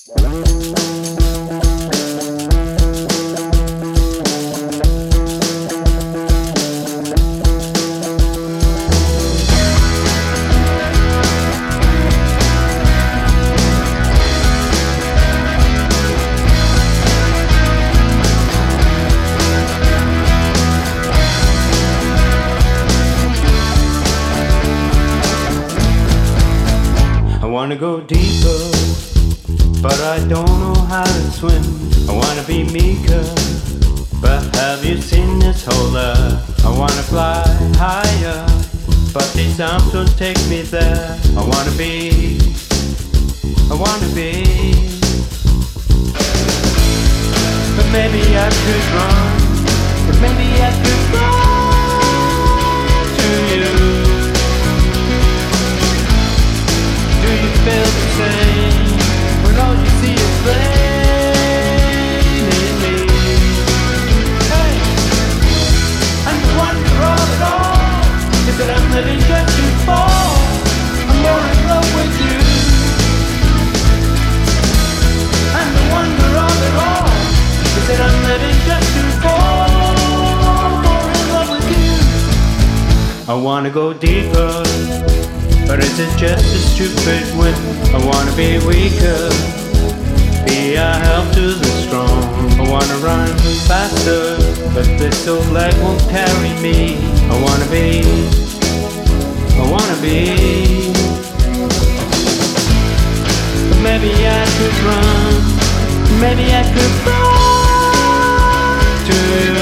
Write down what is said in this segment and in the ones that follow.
I wanna go deeper, but I don't know how to swim. I wanna be meeker, but have you seen this holder? I wanna fly higher, but these arms don't take me there. I wanna be, but maybe I could run, but maybe I could run to you. Do you feel the same when all you see is flame in me? Hey, and the wonder of it all is that I'm living just too far. I'm more in love with you. And the wonder of it all is that I'm living just too far. More in love with you. I wanna go deeper, but is it just a stupid whim? I wanna be weaker, be a help to the strong. I wanna run faster, but this old leg won't carry me. I wanna be, but maybe I could run, maybe I could run to you.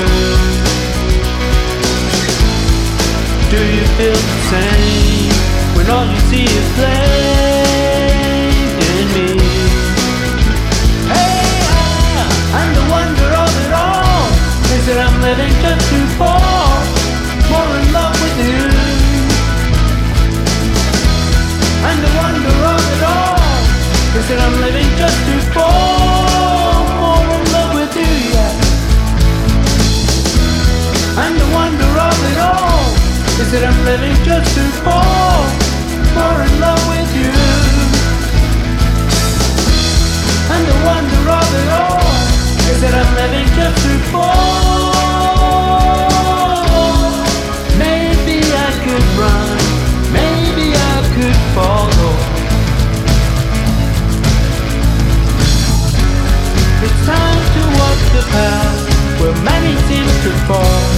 Do you feel the same when all you see is flame in me? Hey, and the wonder of it all is that I'm living just too far, more in love with you. And the wonder of it all is that I'm living just too far, more in love with you, yeah. And the wonder of it all is that I'm living just too far, more in love with you. And the wonder of it all is that I'm living just too far. Maybe I could run, maybe I could follow. It's time to walk the path where many seem to fall.